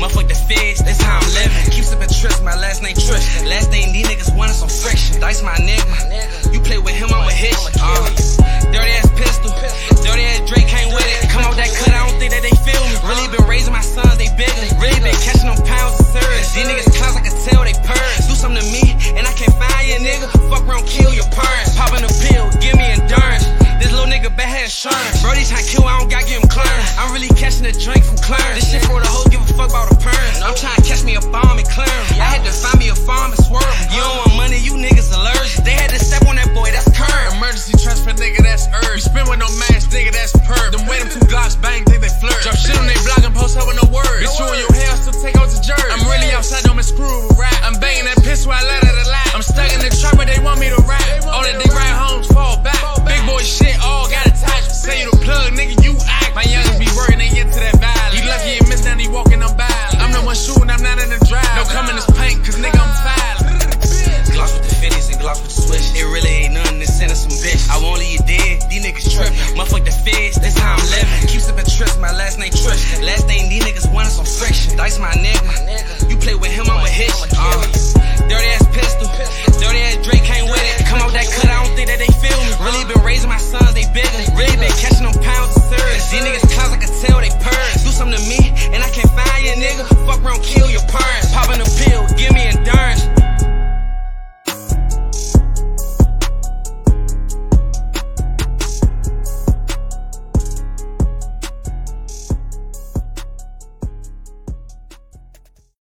Motherfuck the feds, that's how I'm living. Keep sipping Trish, my last name Trish. Last name these niggas wanted some friction. Dice my nigga. You play with him, I'ma hit you. Dirty ass pistol. Dirty ass Drake came with it. Come off that cut, I don't think that they feel me. Really been raising my sons, they bigger. Really been catching them pounds of serious. These niggas clowns, I can tell they purrs. Do something to me, and I can't find you, nigga. Fuck around, kill your parents. Poppin' a pill, give me endurance. This little nigga bad had insurance. Brody tryna kill, I don't got give him clearance. I'm really catching a drink from Clarence. This shit for the hoe, give a fuck about the parents. I'm tryna catch me a bomb in Clarence. I had to find me a farm and swerve. You don't want money, you niggas allergic. They had to step on that boy, that's current. Emergency transfer, nigga, that's urgent. You spin with no mask, nigga, that's purge.